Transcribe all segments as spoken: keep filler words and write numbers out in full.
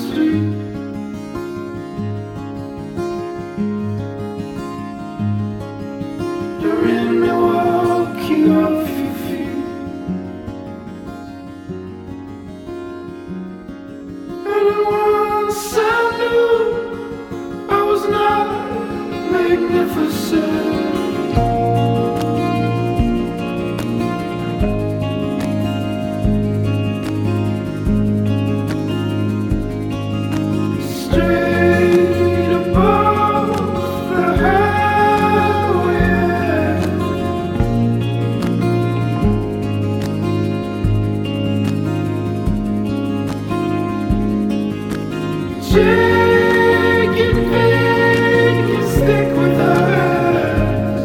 street. You're in Milwaukee off your feet. And once I knew I was not magnificent. Straight above the highway, chicken feet can stick with us,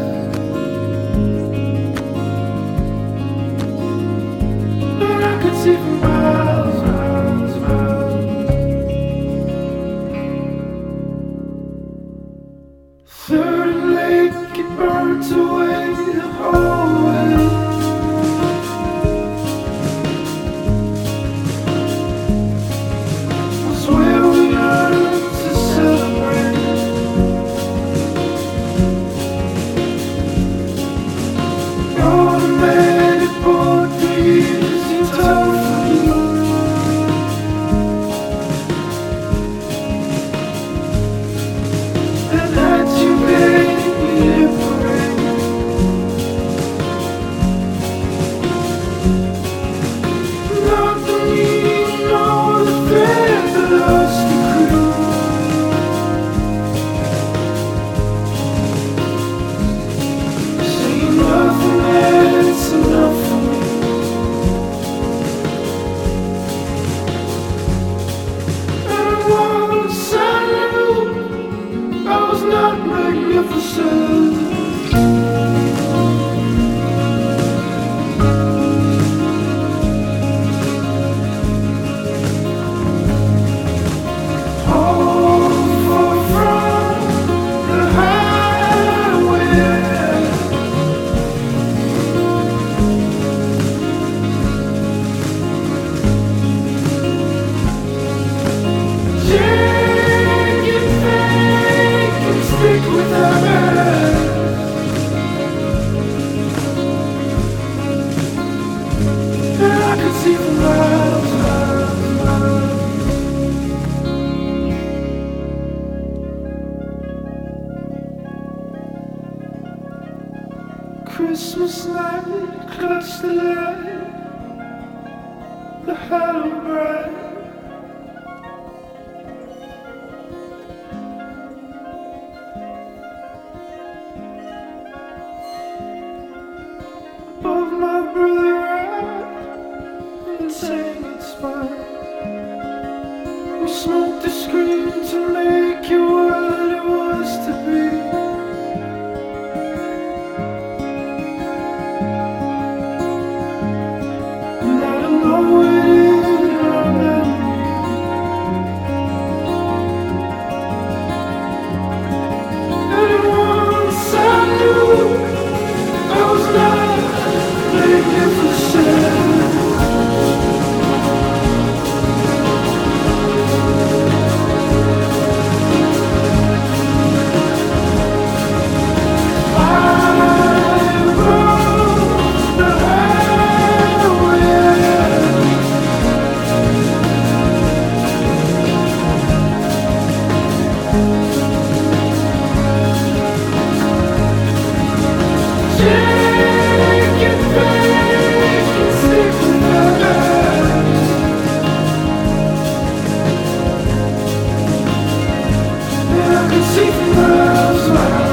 but I could see for miles, miles, miles. Third and Lake, it burnt away the hallway. Was where we learned to celebrate. Automatic portraits you told me. And that you made me afraid. Not the need, nor the thread that us to create. See nothing that's enough for me. And once I knew I was not magnificent. All far from the highway. Chicken fake and stick with us. And I could see for miles, miles, miles. Christmas night, clutch the light, the hollow bright. Above my brother I and saying it's fine. We smoked the screen to make it what it was to be. And I don't know it in our memory. And once I knew I was not magnificent. See for miles, miles.